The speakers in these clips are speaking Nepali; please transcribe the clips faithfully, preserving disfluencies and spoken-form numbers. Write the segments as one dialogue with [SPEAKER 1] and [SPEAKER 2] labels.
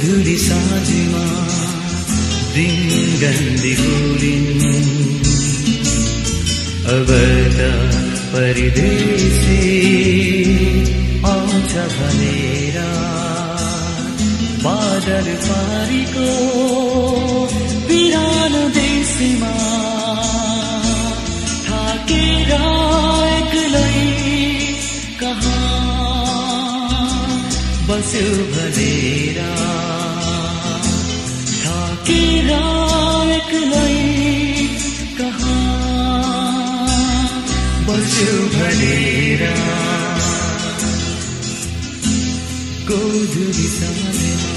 [SPEAKER 1] गोधुली साँझमा दिन गन्दी होलिन् अब त परदेशी आउँछ भनेर बादल पारीको बिरानो देशमा थाकेर एक्लै कहाँ बस्यो भनेर थाकेर एक्लै कहाँ बस्यो भनेर गोधुली साँझमा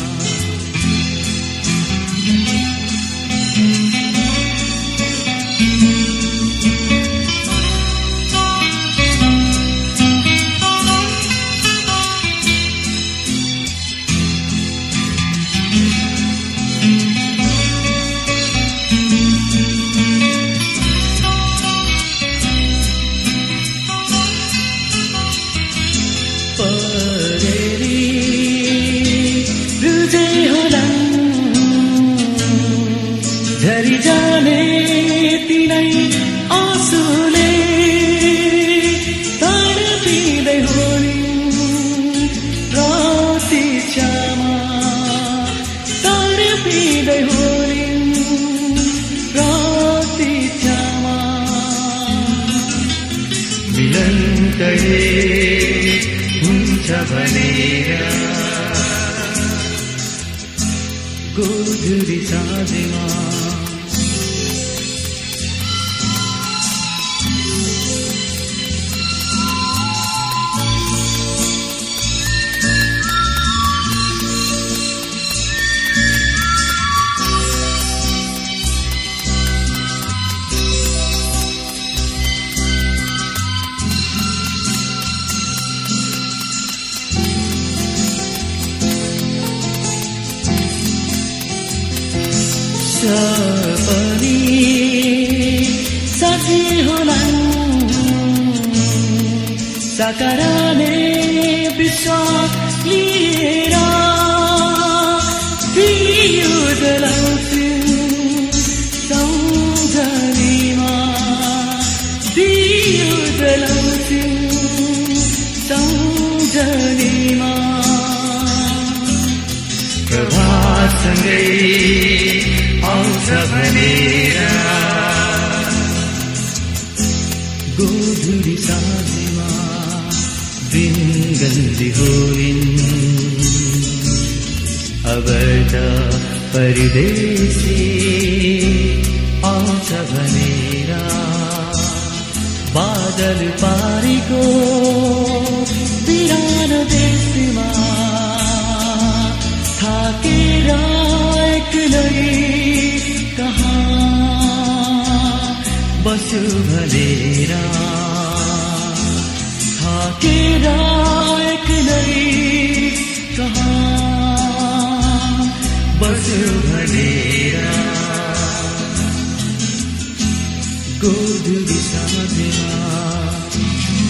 [SPEAKER 1] झरी जाने तिनै आँसुले तडपिँदै होलिन् राति छामा तडपिँदै होलिन् राति छामा मिलन कहिले हुन्छ भनेर गोधुली साँझमा सपनी साँची होलान् साकारले विश्वास लिएर दियो जलाउँछन् सम्झनीमा दियो जलाउँछन् सम्झनीमा प्रभातसँगै आउँछ भनेर गोधुली साँझमा दिन गन्दी होलिन् अब त परदेशी आउँछ भनेर बादल पारीको बिरानो देशमा थाकेर एक्लै कहाँ बस्यो भनेर थाकेर एक्लै कहाँ बस्यो भनेर गोधुली साँझमा